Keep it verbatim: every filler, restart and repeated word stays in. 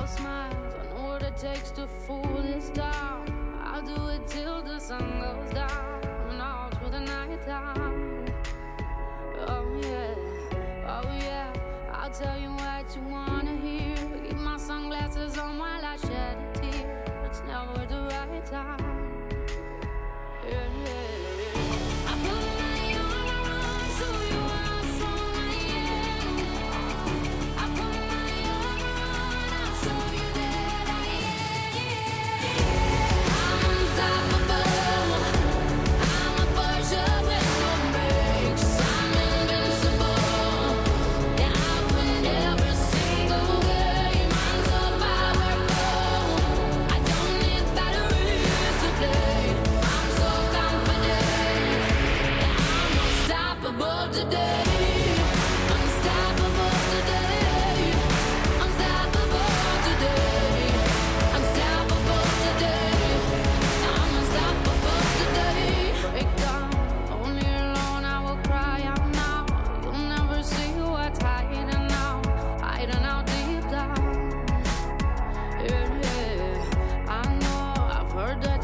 All smiles, I know what it takes to fool this town. I'll do it till the sun goes down and all through the night time. Oh yeah, oh yeah, I'll tell you what you wanna hear. Keep my sunglasses on while I shed a tear. It's never the right time. Yeah, yeah. I put my arm around so you are strong I am. I put my arm around, I'll show you that I am. I'm unstoppable. I'm a Porsche with no brakes. I'm invincible. Yeah, I win every single game. I'm so powerful. I don't need batteries to play. I'm so confident. Yeah, I'm unstoppable today. Unstoppable today. Unstoppable today. Unstoppable today. I'm unstoppable today. Break down, only alone I will cry out now. You'll never see what's hiding now, hiding out deep down. Yeah, yeah. I know I've heard that